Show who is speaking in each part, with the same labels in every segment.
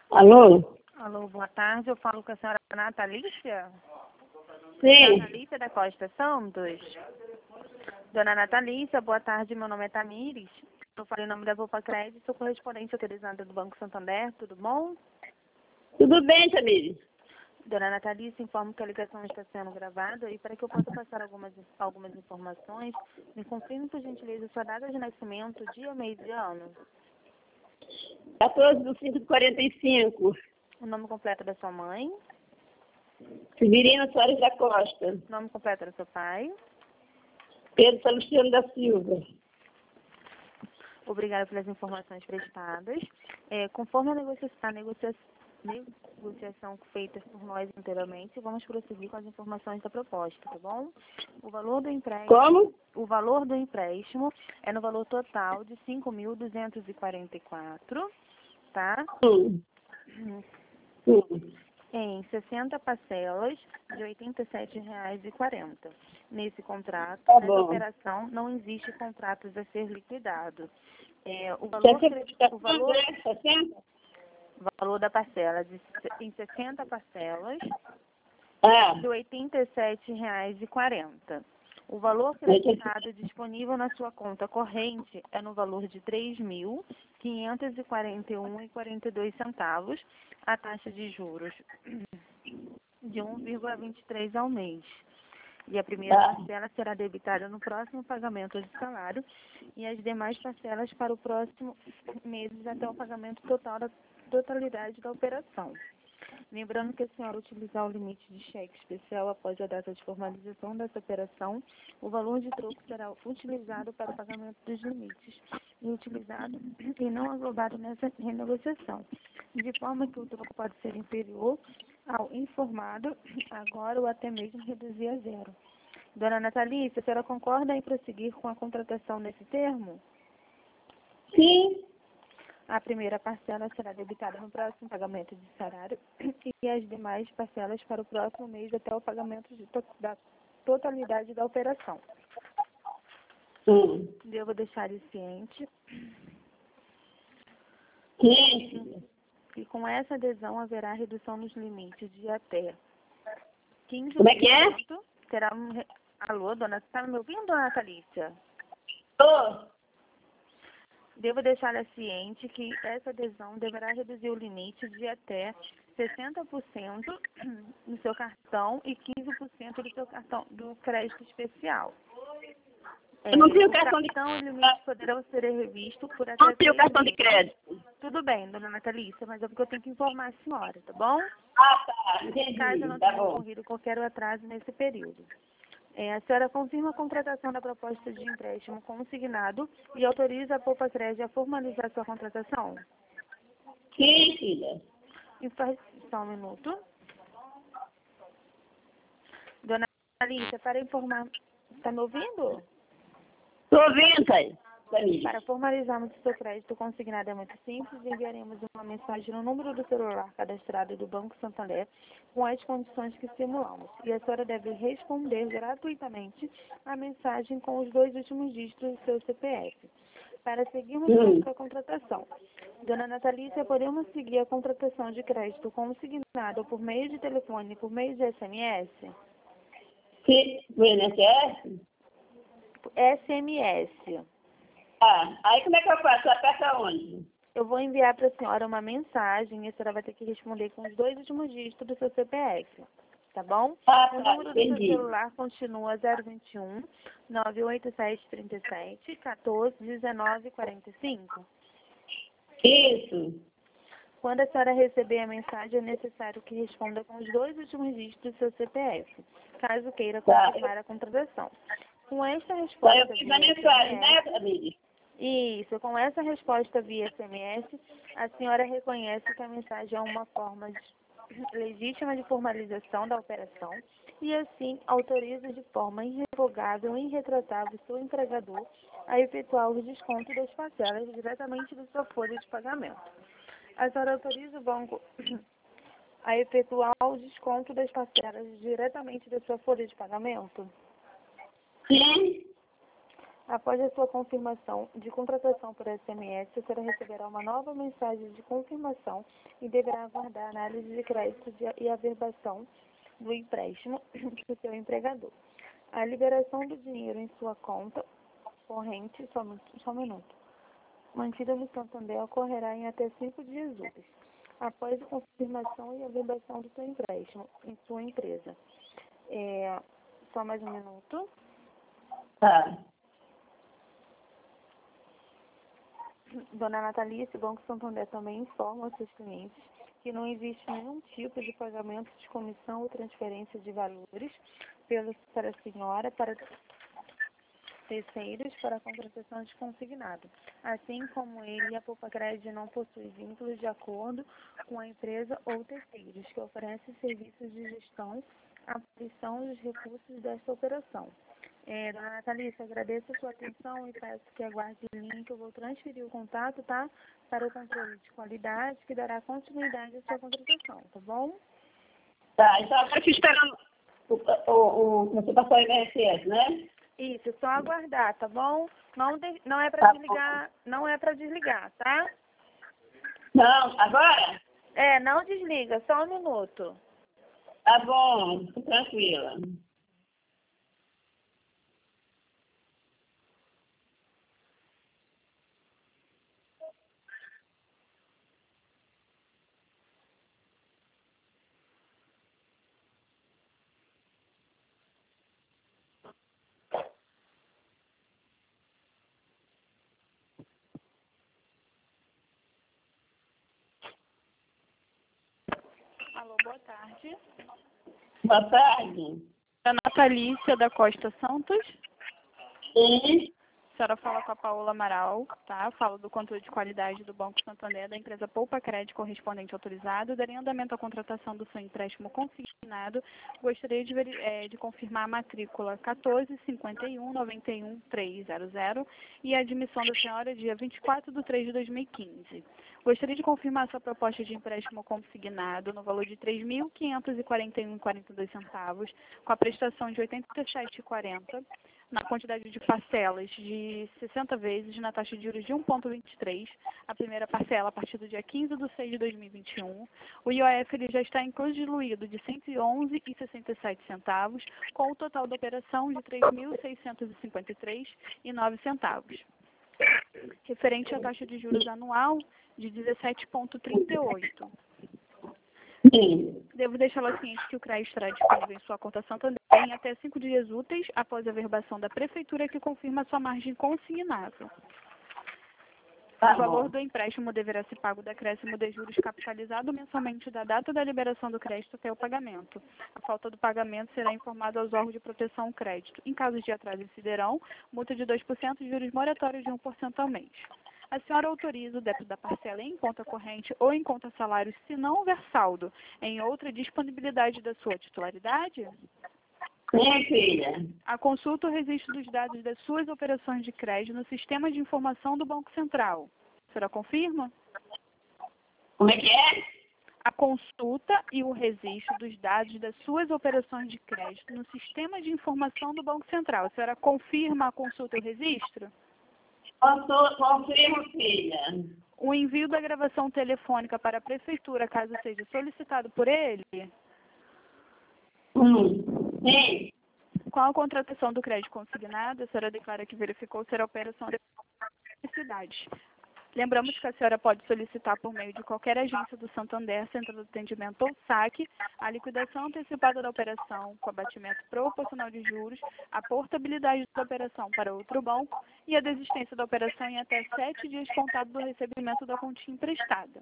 Speaker 1: Alô?
Speaker 2: Alô, boa tarde. Eu falo com a senhora Natalícia?
Speaker 1: Sim.
Speaker 2: Natalícia da Costa Santos. Dona Natalícia, boa tarde. Meu nome é Tamires. Eu falei em nome da Vopa Crédito, sou correspondente autorizada do Banco Santander. Tudo bom?
Speaker 1: Tudo bem, Tamires?
Speaker 2: Dona Natalícia, informo que a ligação está sendo gravada e para que eu possa passar algumas informações, me confirme, por gentileza, sua data de nascimento, dia, mês e ano.
Speaker 1: 14/5/45.
Speaker 2: O nome completo da sua mãe.
Speaker 1: Severina Soares da Costa.
Speaker 2: O nome completo do seu pai.
Speaker 1: Pedro Salustiano da Silva.
Speaker 2: Obrigada pelas informações prestadas. Conforme a negociação feita por nós anteriormente, vamos prosseguir com as informações da proposta, tá bom? O valor do empréstimo.
Speaker 1: Como?
Speaker 2: O valor do empréstimo é no valor total de 5.244, tá? Em 60 parcelas de R$ 87,40. Nesse contrato,
Speaker 1: Tá
Speaker 2: nessa
Speaker 1: bom.
Speaker 2: operação, não existe contratos a ser liquidado. O valor da parcela em 60 parcelas de R$ 87,40. O valor creditado disponível na sua conta corrente é no valor de R$ 3.541,42, a taxa de juros de 1,23 ao mês. E a primeira parcela será debitada no próximo pagamento de salário e as demais parcelas para o próximo mês até o pagamento total da totalidade da operação. Lembrando que a senhora utilizar o limite de cheque especial após a data de formalização dessa operação, o valor de troco será utilizado para o pagamento dos limites e utilizado e não aglobado nessa renegociação, de forma que o troco pode ser inferior ao informado agora ou até mesmo reduzir a zero. Dona Natalícia, a senhora concorda em prosseguir com a contratação nesse termo?
Speaker 1: Sim.
Speaker 2: A primeira parcela será debitada no próximo pagamento de salário e as demais parcelas para o próximo mês até o pagamento da totalidade da operação. Devo deixar ele ciente.
Speaker 1: Sim.
Speaker 2: E com essa adesão haverá redução nos limites de até 15%.
Speaker 1: Como é que é?
Speaker 2: Terá Alô, dona, está me ouvindo, dona Natalícia?
Speaker 1: Tô.
Speaker 2: Devo deixá-la ciente que essa adesão deverá reduzir o limite de até 60% no seu cartão e 15% do seu cartão do crédito especial.
Speaker 1: Eu não tenho
Speaker 2: O
Speaker 1: cartão de
Speaker 2: cartão e o
Speaker 1: crédito.
Speaker 2: limite poderão ser revistos por até
Speaker 1: Não tenho
Speaker 2: 3
Speaker 1: cartão de
Speaker 2: meses.
Speaker 1: crédito.
Speaker 2: Tudo bem, dona Natalícia, mas é porque eu tenho que informar a senhora, tá bom?
Speaker 1: Tá. Entendi.
Speaker 2: Caso não
Speaker 1: Tá
Speaker 2: tenha
Speaker 1: bom.
Speaker 2: ocorrido qualquer atraso nesse período. A senhora confirma a contratação da proposta de empréstimo consignado e autoriza a Poupa Crédito a formalizar sua contratação?
Speaker 1: Sim, filha.
Speaker 2: Só um minuto. Dona Alicia, para informar... Está me ouvindo?
Speaker 1: Tô ouvindo aí, Tamires.
Speaker 2: Para formalizarmos o seu crédito consignado é muito simples, enviaremos uma mensagem no número do celular cadastrado do Banco Santander com as condições que simulamos. E a senhora deve responder gratuitamente a mensagem com os 2 últimos dígitos do seu CPF. Para seguirmos com a contratação. Dona Natalícia, podemos seguir a contratação de crédito consignado por meio de telefone e por meio de SMS?
Speaker 1: Sim. O INSS?
Speaker 2: SMS.
Speaker 1: Aí como é que eu faço? Eu aperto onde?
Speaker 2: Eu vou enviar para a senhora uma mensagem e a senhora vai ter que responder com os 2 últimos dígitos do seu CPF, tá bom? O número do seu celular continua 021 98737 14 19 45.
Speaker 1: Isso.
Speaker 2: Quando a senhora receber a mensagem, é necessário que responda com os 2 últimos dígitos do seu CPF, caso queira confirmar a contratação. Com esta resposta
Speaker 1: Eu fiz a mensagem, né, Tamires?
Speaker 2: Isso, com essa resposta via SMS, a senhora reconhece que a mensagem é uma forma legítima de formalização da operação e, assim, autoriza de forma irrevogável e irretratável seu empregador a efetuar o desconto das parcelas diretamente da sua folha de pagamento. A senhora autoriza o banco a efetuar o desconto das parcelas diretamente da sua folha de pagamento?
Speaker 1: Sim.
Speaker 2: Após a sua confirmação de contratação por SMS, a senhora receberá uma nova mensagem de confirmação e deverá aguardar a análise de crédito e averbação do empréstimo do seu empregador. A liberação do dinheiro em sua conta corrente, só um minuto, mantida no Santander, ocorrerá em até 5 dias úteis, após a confirmação e averbação do seu empréstimo em sua empresa. Só mais um minuto.
Speaker 1: Tá.
Speaker 2: Dona Natalice, o Banco Santander também informa aos seus clientes que não existe nenhum tipo de pagamento de comissão ou transferência de valores para a senhora, para terceiros, para a contratação de consignado. Assim como ele, a Poupa-Crédito não possui vínculos de acordo com a empresa ou terceiros que oferecem serviços de gestão, aparição dos recursos desta operação. Dona Natalice, agradeço a sua atenção e peço que aguarde o link. Eu vou transferir o contato, tá? Para o controle de qualidade, que dará continuidade à sua contratação, tá bom?
Speaker 1: Tá, então eu estou esperando você passar o INSS, né?
Speaker 2: Isso, só aguardar, tá bom? Não é para
Speaker 1: Tá
Speaker 2: desligar, não é para desligar, tá?
Speaker 1: Não, agora?
Speaker 2: Não desliga, só um minuto.
Speaker 1: Tá bom, tô tranquila.
Speaker 2: Alô, boa tarde.
Speaker 1: Boa tarde.
Speaker 2: A Natalícia da Costa Santos.
Speaker 1: Sim.
Speaker 2: A senhora fala com a Paola Amaral, tá? Eu falo do controle de qualidade do Banco Santander, da empresa Poupa-Crédito correspondente autorizado. Daria andamento à contratação do seu empréstimo consignado. Gostaria de confirmar a matrícula 145191-300 e a admissão da senhora dia 24/3/2015. Gostaria de confirmar sua proposta de empréstimo consignado no valor de R$ 3.541,42, com a prestação de R$ 87,40, na quantidade de parcelas de 60 vezes, na taxa de juros de 1,23, a primeira parcela a partir do dia 15/6/2021. O IOF ele já está incluído de R$ 111,67, com o total da operação de R$ 3.653,09. Referente à taxa de juros anual de 17,38.
Speaker 1: Sim.
Speaker 2: Devo deixá-la ciente que o CRAI estará disponível em sua conta Santander em até 5 dias úteis após a averbação da Prefeitura que confirma sua margem consignável.
Speaker 1: Tá
Speaker 2: O valor
Speaker 1: bom.
Speaker 2: do empréstimo deverá ser pago do acréscimo de juros capitalizado mensalmente da data da liberação do crédito até o pagamento. A falta do pagamento será informado aos órgãos de proteção ao crédito. Em caso de atraso, incidirão multa de 2% e juros moratórios de 1% ao mês. A senhora autoriza o débito da parcela em conta corrente ou em conta salário se não houver saldo em outra disponibilidade da sua titularidade?
Speaker 1: Sim, filha.
Speaker 2: A consulta o registro dos dados das suas operações de crédito no sistema de informação do Banco Central. A senhora confirma?
Speaker 1: Como é que é?
Speaker 2: A consulta e o registro dos dados das suas operações de crédito no sistema de informação do Banco Central. A senhora confirma a consulta e o registro?
Speaker 1: Confirmo, filha.
Speaker 2: O envio da gravação telefônica para a Prefeitura, caso seja solicitado por ele?
Speaker 1: Sim.
Speaker 2: Com a contratação do crédito consignado, a senhora declara que verificou ser a operação de necessidades. Lembramos que a senhora pode solicitar por meio de qualquer agência do Santander, Centro de Atendimento ou SAC, a liquidação antecipada da operação, com abatimento proporcional de juros, a portabilidade da operação para outro banco e a desistência da operação em até 7 dias contado do recebimento da quantia emprestada.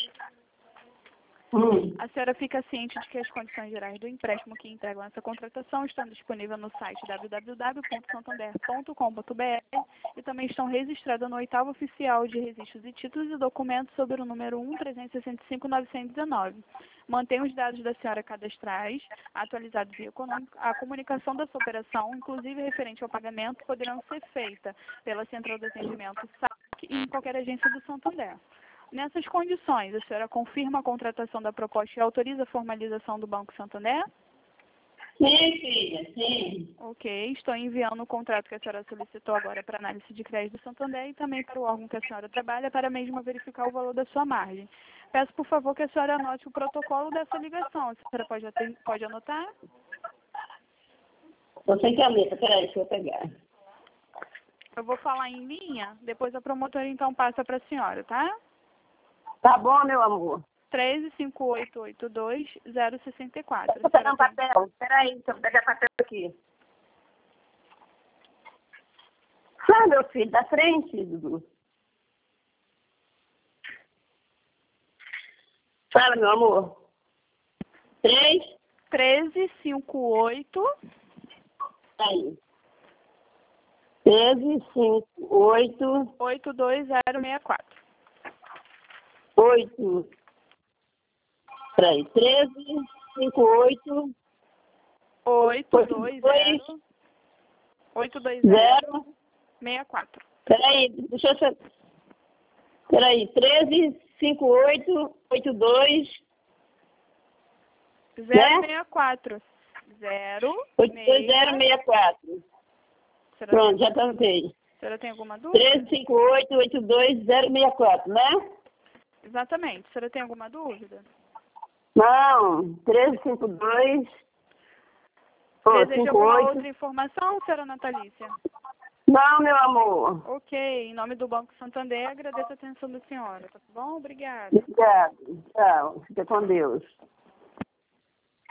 Speaker 2: A senhora fica ciente de que as condições gerais do empréstimo que integram essa contratação estão disponíveis no site www.santander.com.br e também estão registradas no 8º Oficial de Registros e Títulos e Documentos sob o número 1365919. Mantém os dados da senhora cadastrais, atualizados via econômico. A comunicação dessa operação, inclusive referente ao pagamento, poderão ser feita pela Central de Atendimento SAC e em qualquer agência do Santander. Nessas condições, a senhora confirma a contratação da proposta e autoriza a formalização do Banco Santander?
Speaker 1: Sim, filha, sim.
Speaker 2: Ok, estou enviando o contrato que a senhora solicitou agora para análise de crédito do Santander e também para o órgão que a senhora trabalha para mesmo verificar o valor da sua margem. Peço, por favor, que a senhora anote o protocolo dessa ligação. A senhora pode anotar?
Speaker 1: Tô sem caneta, peraí, deixa eu pegar.
Speaker 2: Eu vou falar em linha, depois a promotora então passa para a senhora, tá?
Speaker 1: Tá bom, meu amor.
Speaker 2: 135882-064.
Speaker 1: Vou pegar um papel. Peraí, deixa eu pegar papel aqui. Ah, meu filho, da frente, Dudu. Fala, meu amor.
Speaker 2: 1358
Speaker 1: Aí. 1358
Speaker 2: 82064.
Speaker 1: 8. Peraí. 1358
Speaker 2: 820
Speaker 1: 0.
Speaker 2: 64.
Speaker 1: Peraí, deixa eu... Peraí. 1358 82
Speaker 2: 064.
Speaker 1: 82064. Pronto, já cantei.
Speaker 2: A senhora tem alguma dúvida?
Speaker 1: 1358 82064, né?
Speaker 2: Exatamente. A senhora tem alguma dúvida?
Speaker 1: Não, 1352.
Speaker 2: Deseja alguma
Speaker 1: 58.
Speaker 2: outra informação, senhora Natalícia?
Speaker 1: Não, meu amor.
Speaker 2: Ok. Em nome do Banco Santander, agradeço a atenção da senhora. Tá bom? Obrigada.
Speaker 1: Obrigado. Tchau. Fica com Deus.